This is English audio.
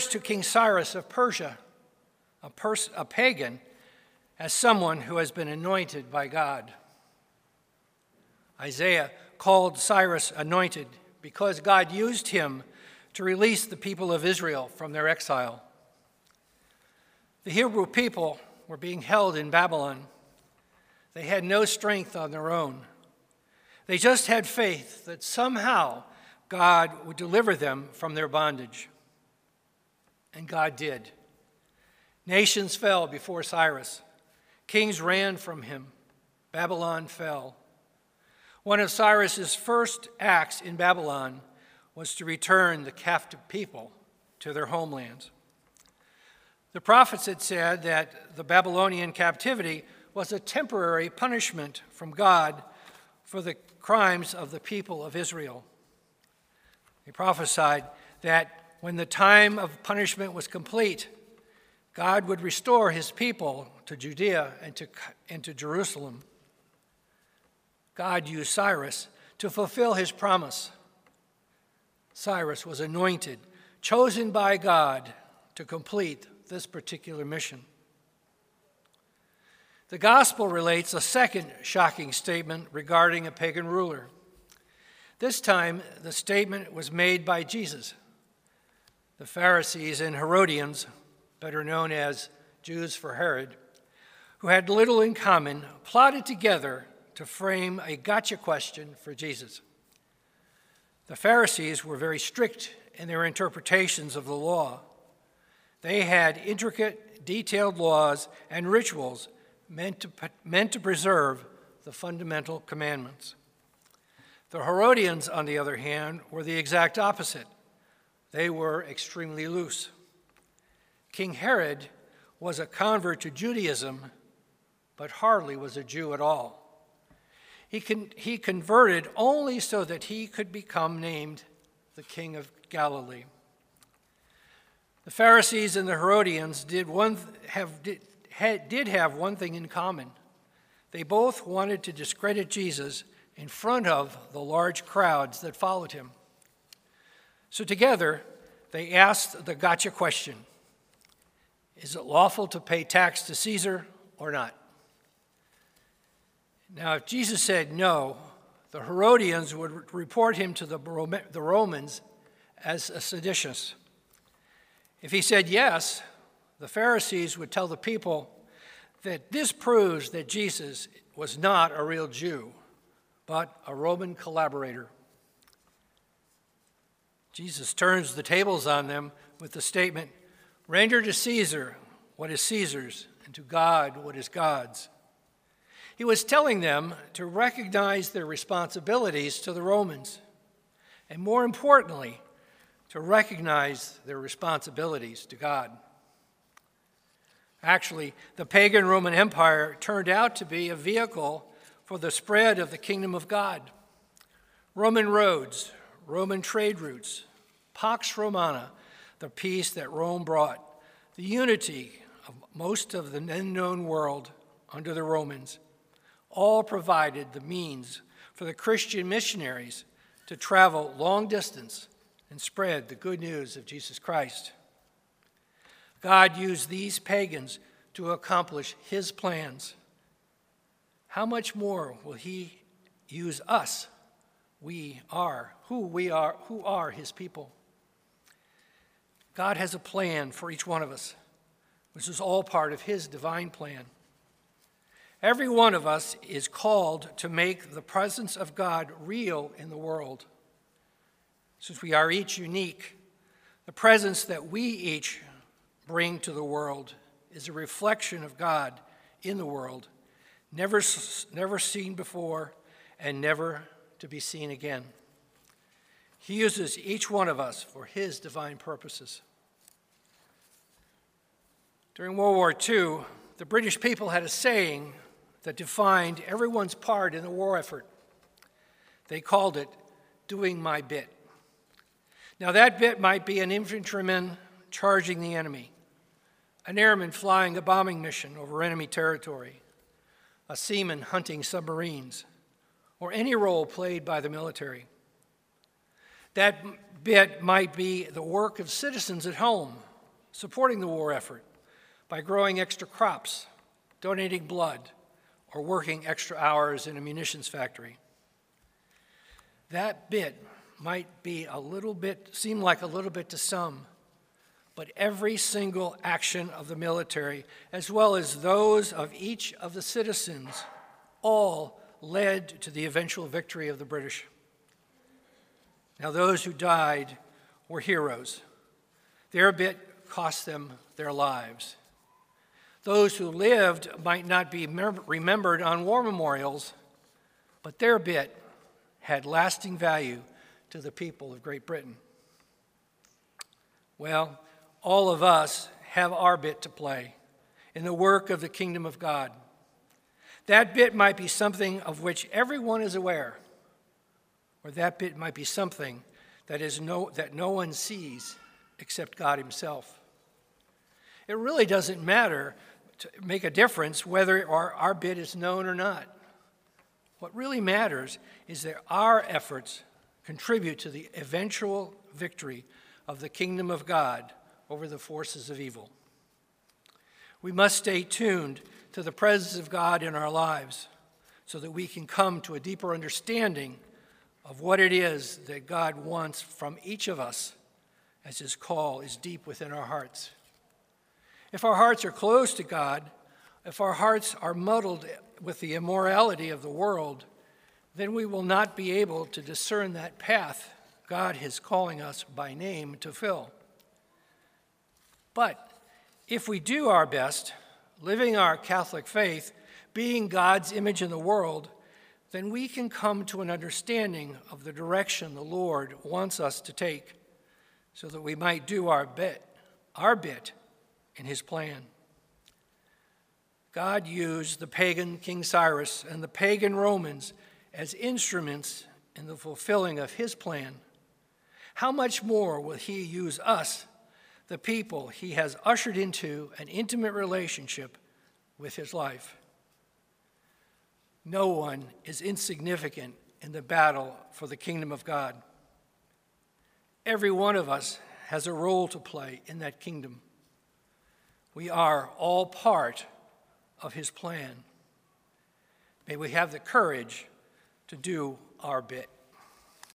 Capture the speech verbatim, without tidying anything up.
to King Cyrus of Persia, a, pers- a pagan, as someone who has been anointed by God. Isaiah called Cyrus anointed because God used him to release the people of Israel from their exile. The Hebrew people were being held in Babylon. They had no strength on their own. They just had faith that somehow God would deliver them from their bondage. And God did. Nations fell before Cyrus. Kings ran from him. Babylon fell. One of Cyrus's first acts in Babylon was to return the captive people to their homelands. The prophets had said that the Babylonian captivity was a temporary punishment from God for the crimes of the people of Israel. They prophesied that when the time of punishment was complete, God would restore his people to Judea and to, and to Jerusalem. God used Cyrus to fulfill his promise. Cyrus was anointed, chosen by God to complete this particular mission. The gospel relates a second shocking statement regarding a pagan ruler. This time, the statement was made by Jesus. The Pharisees and Herodians, better known as Jews for Herod, who had little in common, plotted together to frame a gotcha question for Jesus. The Pharisees were very strict in their interpretations of the law. They had intricate, detailed laws and rituals meant to, meant to preserve the fundamental commandments. The Herodians, on the other hand, were the exact opposite. They were extremely loose. King Herod was a convert to Judaism, but hardly was a Jew at all. He, con- he converted only so that he could become named the King of Galilee. The Pharisees and the Herodians did one th- have did, had, did have one thing in common. They both wanted to discredit Jesus in front of the large crowds that followed him. So together, they asked the gotcha question: is it lawful to pay tax to Caesar or not? Now, if Jesus said no, the Herodians would report him to the Romans as a seditious. If he said yes, the Pharisees would tell the people that this proves that Jesus was not a real Jew, but a Roman collaborator. Jesus turns the tables on them with the statement, "Render to Caesar what is Caesar's, and to God what is God's." He was telling them to recognize their responsibilities to the Romans, and more importantly, to recognize their responsibilities to God. Actually, the pagan Roman Empire turned out to be a vehicle for the spread of the kingdom of God. Roman roads, Roman trade routes, Pax Romana, the peace that Rome brought, the unity of most of the then known world under the Romans, all provided the means for the Christian missionaries to travel long distance and spread the good news of Jesus Christ. God used these pagans to accomplish his plans. How much more will he use us? We are who we are, who are his people. God has a plan for each one of us, which is all part of his divine plan. Every one of us is called to make the presence of God real in the world. Since we are each unique, the presence that we each bring to the world is a reflection of God in the world, never, never seen before and never to be seen again. He uses each one of us for his divine purposes. During World War Two, the British people had a saying that defined everyone's part in the war effort. They called it doing my bit. Now that bit might be an infantryman charging the enemy, an airman flying a bombing mission over enemy territory, a seaman hunting submarines, or any role played by the military. That bit might be the work of citizens at home, supporting the war effort by growing extra crops, donating blood, or working extra hours in a munitions factory. That bit might be a little bit, seem like a little bit to some, but every single action of the military, as well as those of each of the citizens, all led to the eventual victory of the British. Now, those who died were heroes. Their bit cost them their lives. Those who lived might not be remembered on war memorials, but their bit had lasting value to the people of Great Britain. Well, all of us have our bit to play in the work of the kingdom of God. That bit might be something of which everyone is aware, or that bit might be something that is no, that no one sees except God himself. It really doesn't matter to make a difference whether our, our bit is known or not. What really matters is that our efforts contribute to the eventual victory of the kingdom of God over the forces of evil. We must stay tuned to the presence of God in our lives so that we can come to a deeper understanding of what it is that God wants from each of us as his call is deep within our hearts. If our hearts are closed to God, if our hearts are muddled with the immorality of the world, then we will not be able to discern that path God is calling us by name to fill. But if we do our best, living our Catholic faith, being God's image in the world, then we can come to an understanding of the direction the Lord wants us to take so that we might do our bit, our bit in his plan. God used the pagan King Cyrus and the pagan Romans as instruments in the fulfilling of his plan. How much more will he use us, the people he has ushered into an intimate relationship with his life? No one is insignificant in the battle for the kingdom of God. Every one of us has a role to play in that kingdom. We are all part of his plan. May we have the courage to do our bit.